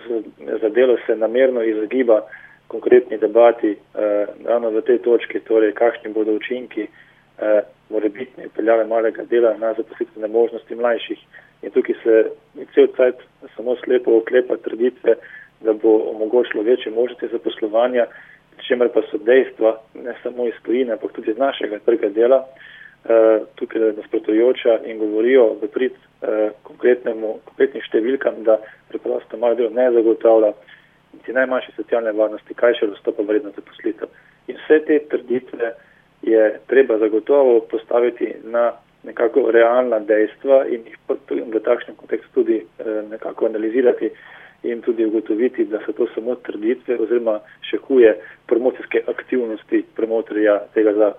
za delo se namerno izogiba konkretni debati ravno v tej točki, torej kakšni bodo učinki morebitne peljave malega dela na zaposlitvene možnosti mlajših. In tukaj se cel cajt samo slepo oklepa trditve, da bo omogočilo večje možnosti zaposlovanja, čemer pa so dejstva, ne samo iz tujine, ampak tudi iz našega trga dela, tukaj nasprotujoča in govorijo v prid konkretnim številkam, da preprosto malo delo ne zagotavlja niti najmanjše socialne varnosti, kaj še dostopa vredno zaposlitev. In vse te trditve je treba zagotovo postaviti na nekako realna dejstva in jih v takšnem kontekstu tudi nekako analizirati in tudi ugotoviti, da so to samo trditve oziroma še huje promocijske aktivnosti promotorja tega zakona.